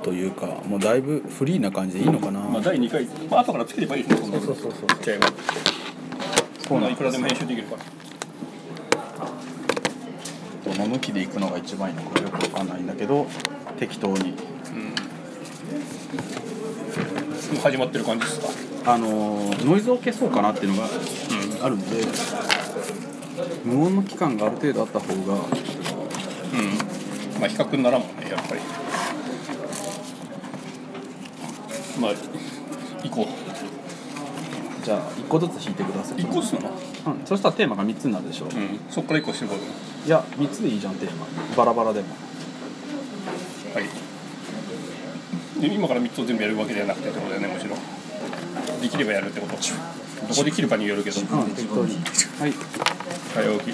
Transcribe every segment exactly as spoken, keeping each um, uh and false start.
というかもうだいぶフリーな感じでいいのかな。 まあだいにかい、まあ後からつければいいですね。 そうそうそうそう。 じゃあそうなんいくらでも編集できるから。 どの向きでいくのが一番いいのかよくわかんないんだけど適当に、うん、もう始まってる感じですか。 あのノイズを消そうかなっていうのがあるんで、うん、無音の期間がある程度あった方が、うん、 まあ比較にならんもんねやっぱり。まあ行こう。 じゃあいっこずつ弾いてください。 いっこずつなの？ うん、そしたらテーマがみっつになるでしょ、うん、 そっからいっこしていこう。 いやみっつでいいじゃんテーマバラバラでも。 はいで今からみっつを全部やるわけではなくてってことだよね。もちろんできればやるってこと。どこできるかによるけど、うん、 適当に。はい早起き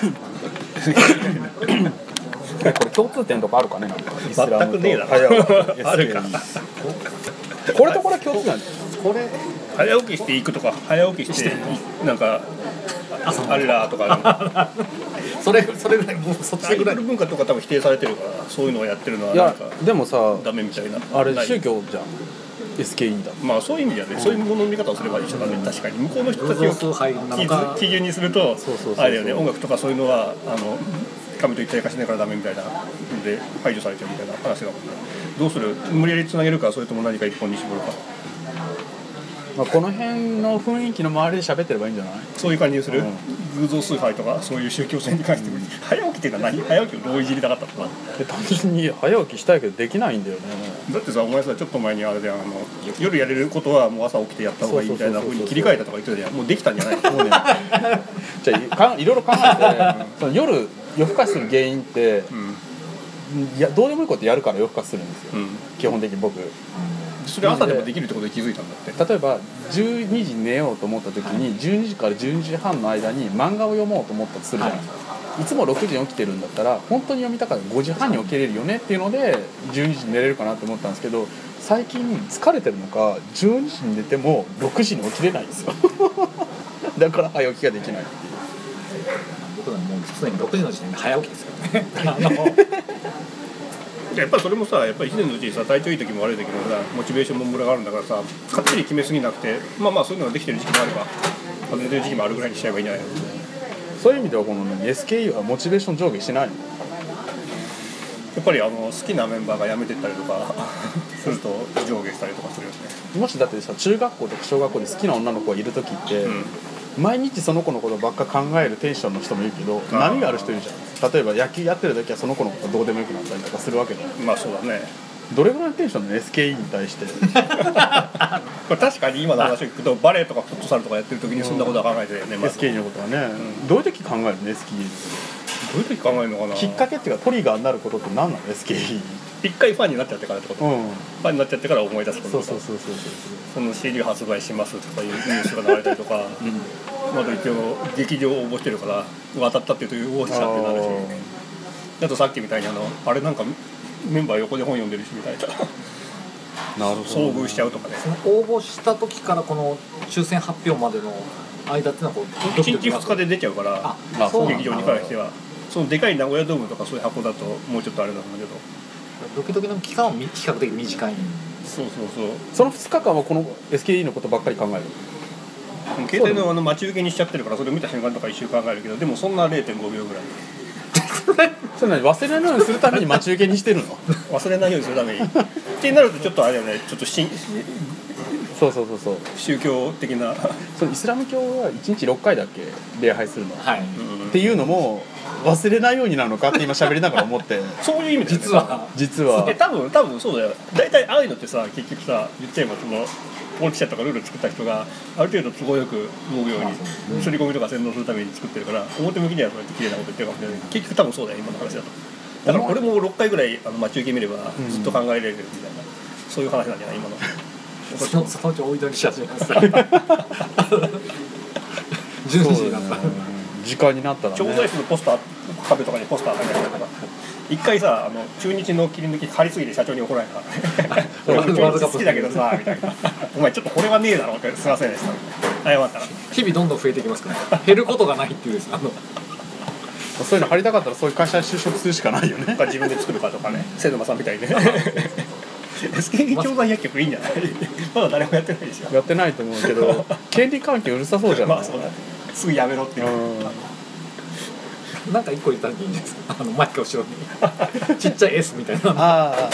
これ共通点とかあるかね。なんかイスラムと全くねえだろあるかこれとこれ共通なんですよ。これ早起きしていくとか早起きしてなんかあれらとかそれそれぐらいもうそっちぐらい文化とか多分否定されてるからそういうのをやってるのはなんかでもさダメみたいな。 あれ宗教じゃん エスケーイー だ。 まあそういう意味ではね、うん、そういうものの見方をすれば一緒だね。確かに向こうの人たちを基準にするとあれだよね。音楽とかそういうのはあの神と一体化しないからダメみたいなので排除されちゃうみたいな話だもんね。どうする？無理やりつなげるかそれとも何か一本に絞るか。 まあ、この辺の雰囲気の周りで喋ってればいいんじゃない？ そういう感じにする、うん、偶像崇拝とかそういう宗教性に関しても、うん、早起きっていうのは何？早起きをどういじりたかったのかな。 単純に早起きしたいけどできないんだよね。 だってさお前さちょっと前にあれであの夜やれることはもう朝起きてやった方がいいみたいな風に切り替えたとか言ってたじゃん。もうできたんじゃないの？もうねじゃあかいろいろ考えて、その夜夜更かしする原因って、うん、いやどうでもいいことやるから夜更かしするんですよ、うん、基本的に僕。 それ朝でもできるってことで気づいたんだって。 例えばじゅうにじに寝ようと思った時にじゅうにじからじゅうにじはんの間に漫画を読もうと思ったとするじゃないですか、はい、いつもろくじに起きてるんだったら本当に読みたからごじはんに起きれるよねっていうのでじゅうにじに寝れるかなと思ったんですけど最近疲れてるのかじゅうにじに寝てもろくじに起きれないんですよだから早起きができないっていう。 僕はもう常にろくじの時点で早起きですからねあのやっぱりそれもさやっぱりいちねんのうちにさ体調いい時も悪い時もさモチベーションもムラがあるんだからさかっちり決めすぎなくてまあまあそういうのができてる時期もあれば外れてる時期もあるぐらいにしちゃえばいいんじゃないの。 そういう意味ではこの エスケーイー はモチベーション上下しないの？ やっぱりあの好きなメンバーが辞めてったりとかすると上下したりとかするよね。 もしだってさ中学校とか小学校で好きな女の子がいる時って、うん毎日その子のことばっか考えるテンションの人もいるけど波がある人いるじゃん。例えば野球やってる時はその子のことどうでもよくなったりとかするわけだ。 まあそうだね。 どれぐらいのテンションの エスケーイー に対してこれ確かに今の話を聞くとバレーとかフットサルとかやってる時にそんなことは考えてるよね、 うんまあ、エスケーイー のことはね、うん、どういう時考えるの エスケーイーどういう時考えるのかな。 きっかけっていうかトリガーになることって何なの エスケーイー。 一回ファンになっちゃってからってこと、うん、ファンになっちゃってから思い出すこととか。 そうそうそうそうそうその シーディー 発売しますとかいうニュースが流れたりとか、うん、まだ一応劇場応募してるから当たったっていうという応募者ってなるし、あとさっきみたいにあのあれなんかメンバー横で本読んでるしみたいななるほど遭遇しちゃうとかね。 その応募した時からこの抽選発表までの間ってのはこういちにちふつかで出ちゃうから、ああそう劇場に関してはそのでかい名古屋ドームとかそういう箱だともうちょっとあれなんだけどドキドキの期間は比較的短い。 そうそうそう。 そのふつかかんはこの エスケーイー のことばっかり考える。 携帯のあの待ち受けにしちゃってるからそれを見た瞬間とか一瞬考えるけどでもそんな れいてんごびょうぐらいそれ何忘れないようにするために待ち受けにしてるの忘れないようにするためにってなるとちょっとあれだよねちょっとしそうそうそうそう宗教的なそのイスラム教はいちにちろっかいだっけ礼拝するの、 はい、 っていうのも忘れないようになるのかって今喋りながら思ってそういう意味で、ね、 実は実はえ多分多分そうだよ。大体ああいうのってさ結局さ言っちゃえばその法規者とかルール作った人がある程度都合よく動くように刷り込みとか洗脳するために作ってるから表向きにはそうやって綺麗なこと言ってるかもしれない。結局多分そうだよ今の話だと。だから俺もろっかいぐらいあの待ち受け見ればずっと考えられるみたいな、うん、そういう話なんじゃない今のそのそのうち追い取りし始めますじゅうにじになった時間になったらね。 調剤室のポスター壁とかにポスター貼り出したりとか一回さあの中日の切り抜き貼りすぎて社長に怒られたからね俺も中日好きだけどさみたいなお前ちょっとこれはねえだろってすいませんでした謝ったら日々どんどん増えていきますから減ることがないっていうですあのそういうの貼りたかったらそういう会社に就職するしかないよね自分で作るかとかね瀬沼さんみたいにねエスケー調剤薬局いいんじゃないまだ誰もやってないでしょ。 やってないと思うけど権利関係うるさそうじゃない、 まあそうだ、すぐやめろっていう、 うん、 なんか一個言ったらいいんですか、あのマイク後ろにちっちゃい S みたいな。 ああ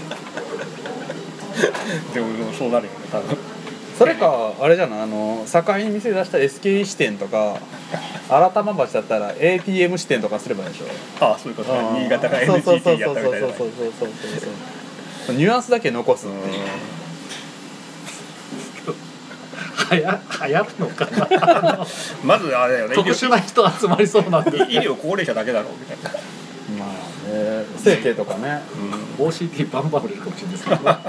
でもでもそうなるよね多分。 それかあれじゃない、あの境に店出した エスケー 支店とか新玉橋だったら エーティーエム 支店とかすればいいでしょ。 ああそういうことね、新潟が エヌジーティー やったみたいな。 そうそうそうそうそうそうニュアンスだけ残すっていうはや流行るのかなまずあれだよね、 特殊な人集まりそうなんで医療高齢者だけだろうみたいな。 まあね、整形とかね、 うん、オーシーティー バンバン売れるかもしれないですけどあ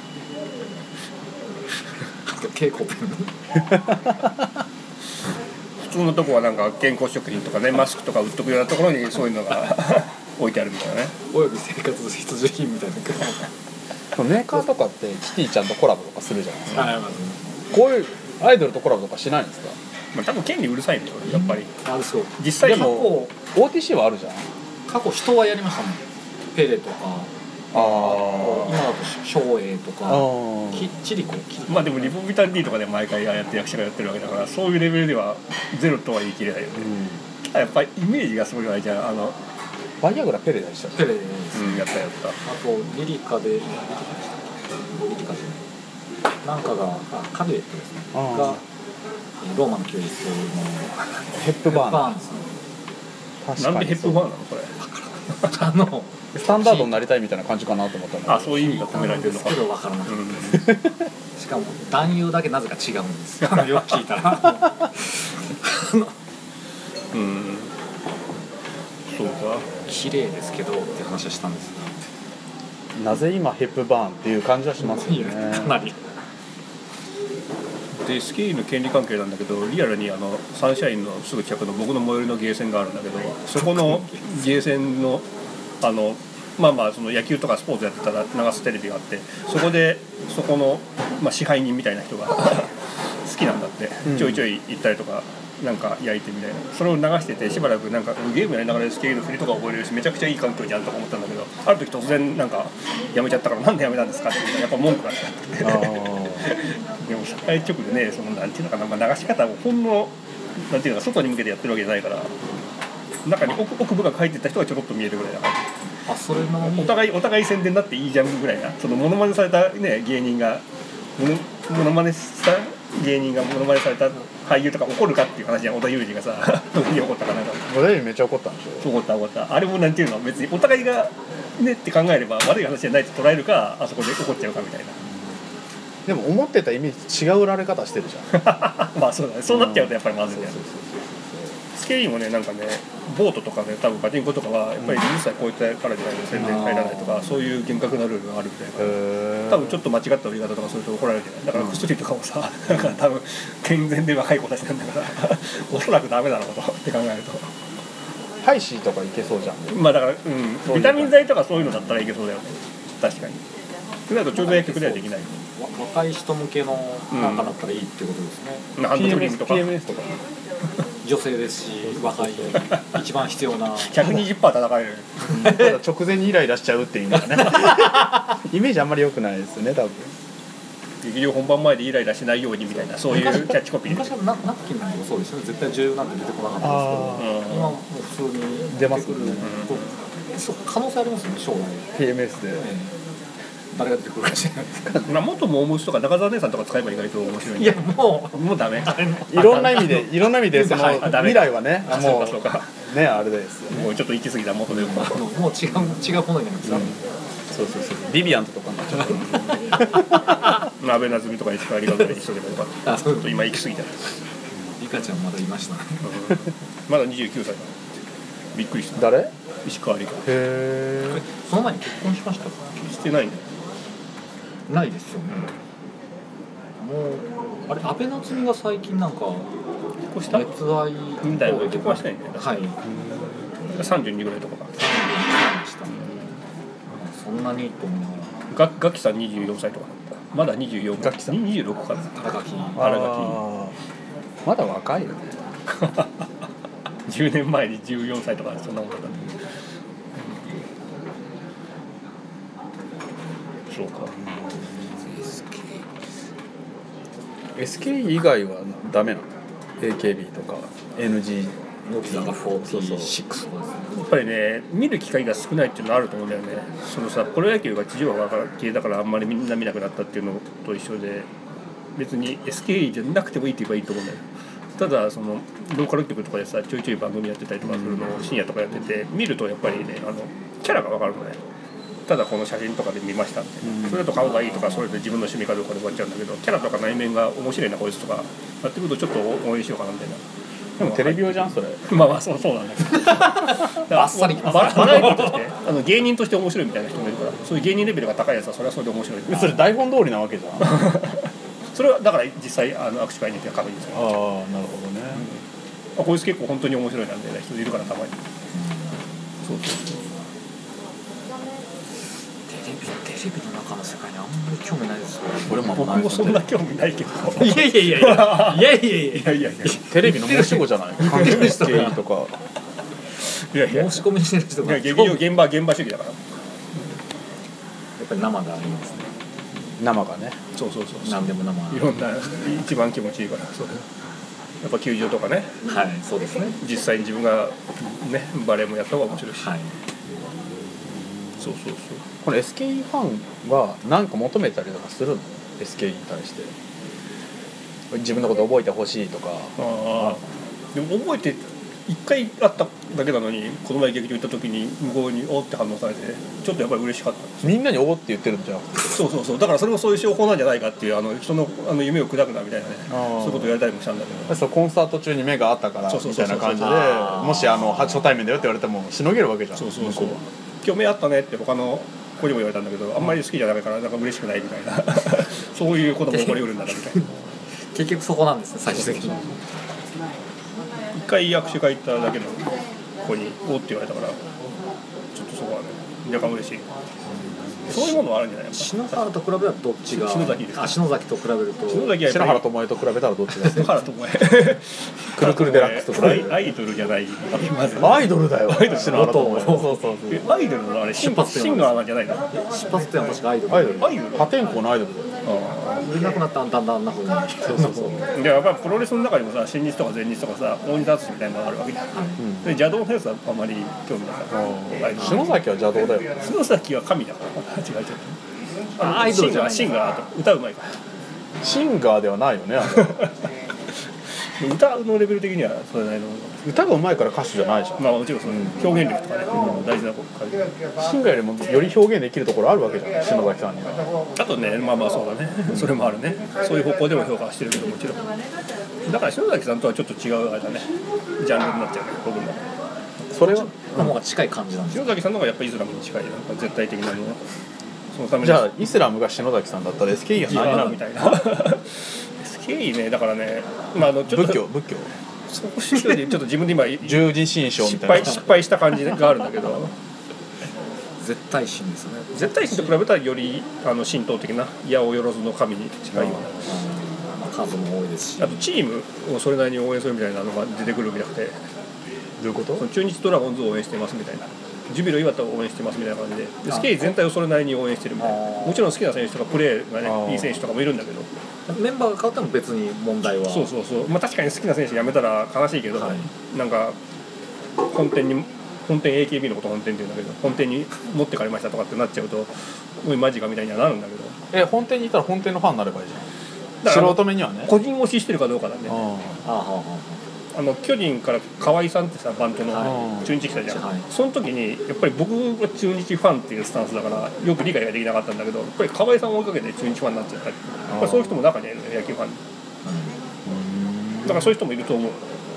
と蛍光ペン普通のとこはなんか健康食品とかね、マスクとか売っとくようなところにそういうのが置いてあるみたいなね。 および生活必需品みたいなメーカーとかってキティちゃんとコラボとかするじゃないですか。 あこういうアイドルとコラボとかしないんですか。 まあ多分権利うるさいんだよやっぱり。 あそう実際でも オーティーシー はあるじゃん。 過去人はやりましたね。ペレとかあ今だと照英とかキチリコまあでもリポビタン D とかで毎回やって役者がやってるわけだから、そういうレベルではゼロとは言い切れないよね、うん、やっぱりイメージがすごいわけじゃん。あのバイアグラペレでしたっけ。 ペレです、 うん、やったやった。 あとリリカでリリカでなんかがカルエットですねがローマの休日のヘップバーンバーンですね。 確かになんでヘップバーンなのこれあのスタンダードになりたいみたいな感じかなと思ったんだけど。 あ、そういう意味が込められてるのか。 けど分からなかったです、うん、しかも男優だけなぜか違うんですよよく聞いたらうんそうか綺麗ですけどって話をしたんですがなぜ今ヘップバーンっていう感じはしますよね。 かなりでスキーの権利関係なんだけど、リアルにあのサンシャインのすぐ近くの僕の最寄りのゲーセンがあるんだけど、そこのゲーセンのあのまあまあその野球とかスポーツやってたら流すテレビがあって、そこでそこの、まあ、支配人みたいな人が好きなんだって、ちょいちょい行ったりとかなんか焼いてみたいな、それを流しててしばらくなんかゲームやりながらスケールの振りとか覚えれるし、めちゃくちゃいい環境にあるとか思ったんだけど、ある時突然なんかやめちゃったから、なんでやめたんですかって言ったらやっぱ文句があったってでも社会直でね、そのなんていうのかな、まあ、流し方をほんのなんていうのか外に向けてやってるわけじゃないから、中に 奥, 奥部が書いてた人がちょろっと見えるぐらいだから、 あそれのお互いお互い宣伝になっていいじゃんぐらいな、そのモノマネされた、ね、芸人がモノマネした芸人がモノマネされた俳優とか怒るかっていう話じゃん。織田裕二がさ特に怒ったかなんか織田裕二めっちゃ怒ったんでしょ。 怒った怒った。あれもなんていうの、別にお互いがねって考えれば悪い話じゃないと捉えるか、あそこで怒っちゃうかみたいな。 でも思ってたイメージ違う売られ方してるじゃんまあそうだね、そうなっちゃうとやっぱりまずいんだよね。スケーリーもね、なんかね、ボートとかね、多分パチンコとかはやっぱりにじゅっさい超えてからじゃないと宣伝入らないとか、そういう厳格なルールがあるみたいな。多分ちょっと間違った売り方とかすると怒られるじゃない。だから薬とかもさ、なんか多分健全で若い子たちなんだからおそらくダメだろうとって考えると、 ハイシーとかいけそうじゃん。 まあだから、うん、ビタミン剤とかそういうのだったらいけそうだよね、確かに。それだと調剤薬局ではできない。 若い人向けのなんかだったらいいってことですね、 ハンドクリームとかピーエムエス とか女性ですし、若い一番必要なひゃくにじゅっパーセント 叩かれる直前にイライラしちゃうっていうのがねイメージあんまり良くないですよね、多分。 劇場本番前でイライラしないようにみたいな、そういうキャッチコピー。 昔はナナプキンなんかもそうですよね、絶対女優なんて出てこなかったですけど、今もう普通に出ますよね、 うん、そう可能性ありますよね、将来ピーエムエス で、 ええ誰が出てくるかしらないですかまあ元モームスとか中澤姉さんとか使えば意外と面白い。 いやもうもうダメ。 いろんな意味でいろんな意味でそのはい未来はね、 あもそうかそうかうねあれですよね。 もうちょっと行き過ぎた元でも。 もう違う違うものになりますよ、 そうそうそう。ビビアントとかになっちゃう。 鍋なずみとか石川里香ぐらいにしとけばよかった。 あそうちょっと今行き過ぎた。 リカちゃんまだいましたねまだにじゅうきゅうさいだ。びっくりした。 誰？ 石川里香。 へえ。 その前に結婚しましたか？ してないんだよ。 ないですよね。もうあれ安倍夏実が最近なんか結婚した？ 熱愛みたいな。結婚はしてないんだよ。 はい。 さんじゅうにぐらいとかか。 でした。そんなにと思いながら。 ガガキさんにじゅうよんさいとかだった。まだにじゅうよん。 ガキさんにじゅうろくかな。 新垣。 新垣。 まだ若いよね。 じゅうねんまえにじゅうよんさいとかそんなもんだった。 そうかエスケーイー 以外はダメなの？ エーケービー とか エヌジー乃木坂フォーティーシックスやっぱりね見る機会が少ないっていうのはあると思うんだよね。そのさプロ野球が地上波が消えたからあんまりみんな見なくなったっていうのと一緒で、別に エスケーイー じゃなくてもいいって言えばいいと思うんだよ。ただそのローカル局とかでさちょいちょい番組やってたりとかするのを深夜とかやってて見るとやっぱりねあのキャラが分かるのね。ただこの写真とかで見ましたって、うん、それだと顔がいいとかそれで自分の趣味かどうかで終わっちゃうんだけど、キャラとか内面が面白いなこいつとかやってくるとちょっと応援しようかなみたいな。 でもテレビ用じゃんそれ。 まあまあそうそうなんだけどバッサリバラエティとしてあの芸人として面白いみたいな人もいるから、そういう芸人レベルが高いやつはそれはそれで面白い。 それ台本通りなわけじゃんそれはだから実際あの握手会に行って確認する。 ああなるほどね、 うん、あこいつ結構本当に面白いなんて人いるからたまに、うん、そうそうそうテレビテレビの中の世界にあんまり興味ないですよ。 俺も僕もそんな興味ないけどいやいやいやいやいやいやいやいやテレビの申し子じゃない関係エスケーイーとかいやいや申し込みしてる人が劇場現場現場主義だから、うん、やっぱり生がありますね。 生がねそうそうそう何でも生いろんな一番気持ちいいからそうやっぱ球場とかね、 はいそうですね、 実際に自分がねバレーもやった方が面白いし、 はい、 そうそうそう。 この エスケーイー ファンは何か求めたりとかするの？ エスケーイー に対して自分のこと覚えてほしいとか。 ああでも覚えて一回あっただけなのにこの前劇場行った時に向こうにおって反応されてちょっとやっぱり嬉しかったんです。 みんなにおごって言ってるんじゃなくてそうそうそうだからそれもそういう手法なんじゃないかっていうあの人のあの夢を砕くなみたいなねそういうことをやりたりもしたんだけど、 そうコンサート中に目があったからみたいな感じでもしあの初対面だよって言われてもしのげるわけじゃん。 そうそうそう今日目あったねって他の子にも言われたんだけどあんまり好きじゃないからなんか嬉しくないみたいなそういうことも起こりうるんだなみたいな結局そこなんですね最終的に。 一回握手会行っただけの子におって言われたからちょっとそこはね若干嬉しい。そういうものはあるんじゃないですか。 篠原と比べたらどっちが篠崎ですか。 あ篠崎と比べると篠崎は篠原ともえと比べたらどっちが篠原ともえくるくるデラックスと比べるアイドルじゃないまずアイドルだよアイドル篠原ともえそうそうそうえアイドルのあれシンシンガーなんじゃないの？ 出発点は確かアイドルアイドルアイドル破天荒のアイドルだよ。 売れなくなったらだんだんあんなふうにそうそうそうでやっぱりプロレスの中にもさ新日とか前日とかさ大仁田敦みたいなのがあるわけじゃん、うん、で邪道のやつはあんまり興味ない。 篠崎は邪道だよ。 篠崎は神だから違う違うあアイドルじゃないシンガーと歌うまいからシンガーではないよねあれ歌のレベル的にはそれなりの歌がうまいから歌手じゃないじゃん。 まあもちろんそう、うん、表現力とかね、うん、大事なことシンガーよりもより表現できるところあるわけじゃん篠崎さんには。 あとねまあまあそうだねそれもあるねそういう方向でも評価してるけどもちろんだから篠崎さんとはちょっと違うあれだねジャンルになっちゃうね僕もそれはの方が近い感じなんです。 篠崎さんの方がやっぱりイスラムに近いなんか絶対的なのはそのためにじゃあイスラムが篠崎さんだったら エスケーイー は何なのみたいなエスケーイー ねだからね、まあ、あのちょっと仏教仏教そこちょっと自分で今十字心象み失たいな敗失敗した感じがあるんだけど絶対神ですね。 絶対神と比べたらよりあの神道的な八百万の神に近いような、 数も多いですし、 あとチームをそれなりに応援するみたいなのが出てくるみたいで、 どういうこと？ 中日ドラゴンズを応援してますみたいな、ジュビロ磐田を応援してますみたいな感じで、でスケイ全体をそれなりに応援してるみたいな。もちろん好きな選手とかプレーがねいい選手とかもいるんだけど、 メンバーが変わっても別に問題はそうそうそう、まあ、確かに好きな選手辞めたら悲しいけど、はい、なんか本店に本店 エーケービー のこと本店って言うんだけど本店に持ってかれましたとかってなっちゃうとおいマジかみたいにはなるんだけど、 え本店にいたら本店のファンになればいいじゃん。素人目にはね個人推ししてるかどうかなんで、ね、 ああの巨人から河合さんってさバンドの中日来たじゃん、はい、その時にやっぱり僕が中日ファンっていうスタンスだからよく理解ができなかったんだけど、やっぱり河合さんを追いかけて中日ファンになっちゃったり、やっぱりそういう人も中にいるの野球ファンに、だからそういう人もいると思う。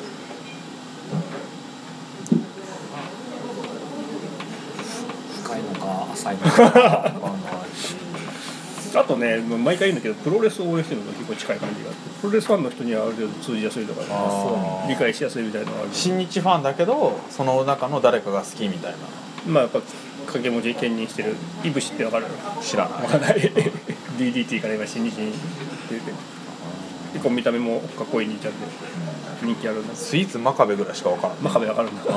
深いのか浅いのかあとね毎回言うんだけどプロレスを応援してるのが結構近い感じがあって、プロレスファンの人にはある程度通じやすいとか、理解しやすいみたいなのがある。 新日ファンだけどその中の誰かが好きみたいな。 まあやっぱ掛け文字兼任してるイブシってわかる？ 知らない。 わかんない。ディーディーティー から今新日に出て、結構見た目もかっこいい兄ちゃんで人気あるんだ。 スイーツ真壁ぐらいしかわからない。 真壁わかるんだ。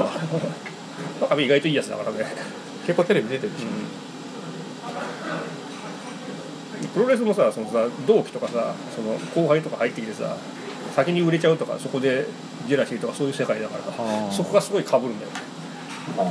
真壁意外といいやつだからね。 結構テレビ出てるし、 プロレスもさ、そのさ同期とかさ、その後輩とか入ってきてさ、先に売れちゃうとか、そこでジェラシーとかそういう世界だからさ、そこがすごい被るんだよね。 あ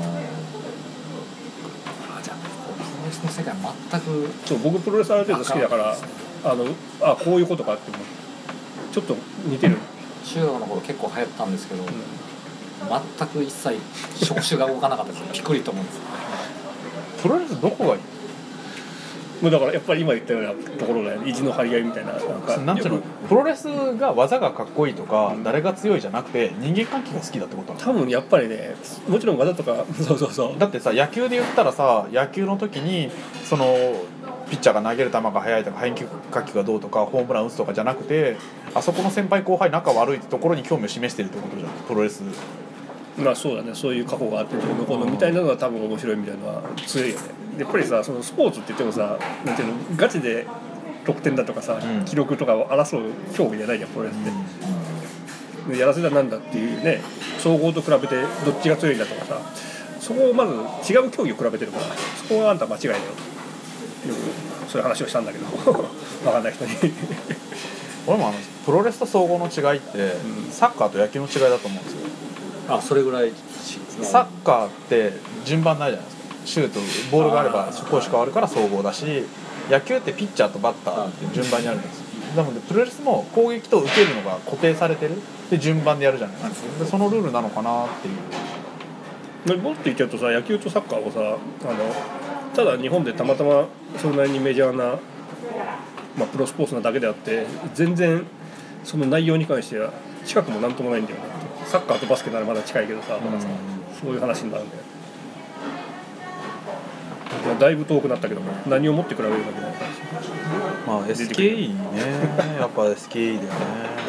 あ、じゃあプロレスの世界全く。 そう、僕プロレスある程度好きだから、あのあこういうことかってちょっと似てる。 中学の頃結構流行ったんですけど、うん、全く一切触手が動かなかったです。ピクリと思うんです。 プロレスどこがいい？ もうだからやっぱり今言ったようなところだよね。意地の張り合いみたいな。なんかなんていうの、プロレスが技がかっこいいとか、うん、誰が強いじゃなくて人間関係が好きだってことなの？ 多分やっぱりね、もちろん技とかそうそうそう。 だってさ、野球で言ったらさ、野球の時にそのピッチャーが投げる球が速いとか変化球がどうとかホームラン打つとかじゃなくて、あそこの先輩後輩仲悪いってところに興味を示してるってことじゃん、プロレス。 まあそうだね、そういう過去があってどうのこうのみたいなのが多分面白いみたいなのは強いよね。やっぱりさ、そのスポーツって言ってもさ、なんていうの、ガチで得点だとかさ、うん、記録とかを争う競技じゃないじゃんプロレスって、うん、やらせだなんだっていうね、総合と比べてどっちが強いんだとかさ、そこをまず違う競技を比べてるから、そこがあんた間違いだよとよくそういう話をしたんだけど分かんない人に俺もあのプロレスと総合の違いって、うん、サッカーと野球の違いだと思うんですよ。 あ、それぐらい。 サッカーって順番ないじゃないですか。シュートボールがあれば攻守変わるから総合だし、野球ってピッチャーとバッターっていう順番にあるんですよ。なのでプロレスも攻撃と受けるのが固定されてるで順番でやるじゃないですか。でそのルールなのかなっていう。 もっと言っちゃうとさ、野球とサッカーをさ、あのただ日本でたまたまそんなにメジャーな、まあ、プロスポーツなだけであって、全然その内容に関しては近くもなんともないんだよね。サッカーとバスケならまだ近いけどさ、まださ、そういう話になるんだよ。まあ、だいぶ遠くなったけども、何をもって比べるわけないから。 まあ エスケーイー ね、やっぱ エスケーイー だよね。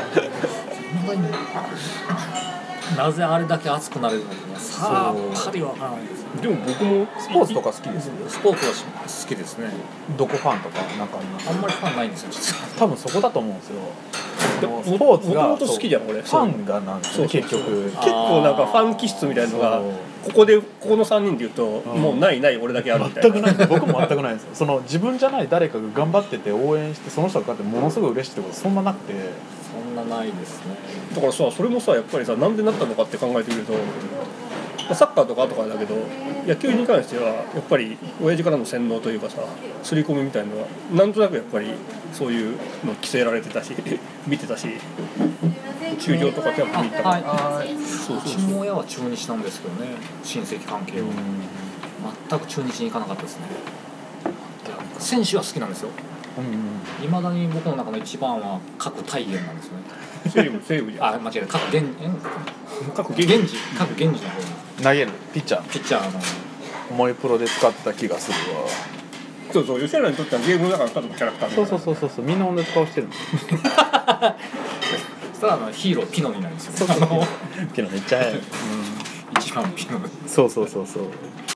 なぜあれだけ熱くなれるのかさっぱりわからないです。 でも僕もスポーツとか好きですよ。 スポーツは好きですね。 どこファンとかなんかあります？ あんまりファンないんですよ実は。 多分そこだと思うんですよ。 スポーツがもともと好きじゃん俺。 ファンがなんですよね結局。 結構なんかファン気質みたいなのがここでここのさんにんで言うと、うん、もうないない俺だけあるみたいな。 全くない。僕も全くないですよ。その自分じゃない誰かが頑張ってて応援してその人が勝ってものすごい嬉しいってことそんななくて。 そんなないですね。 だからさ、それもさやっぱりさ、なんでなったのかって考えてみると、サッカーとか後からだけど野球に関してはやっぱり親父からの洗脳というかさ、刷り込みみたいなのはなんとなくやっぱりそういうの規制られてたし見てたし、球場とかキャンプに行ったから。 はい、そうそうそう。うちの親は中日なんですけどね、親戚関係は全く中日に行かなかったですね。選手は好きなんですよ。いま、うん、だに僕の中の一番は各体現なんですよね。 西武西武じゃん。 あ、間違えた。各源各源氏各源氏の方に投げるピッチャーピッチャーの重いプロで使ってた気がするわ。 そうそう、吉原にとってはゲームの中のただのキャラクターみたいな。 そうそうそうそう、みんな同じ顔してるんですよ。 そしたらあのヒーローピノになるんですよ。 そうそうピノめっちゃ早い、うん、 一番ピノ。 そうそうそうそう。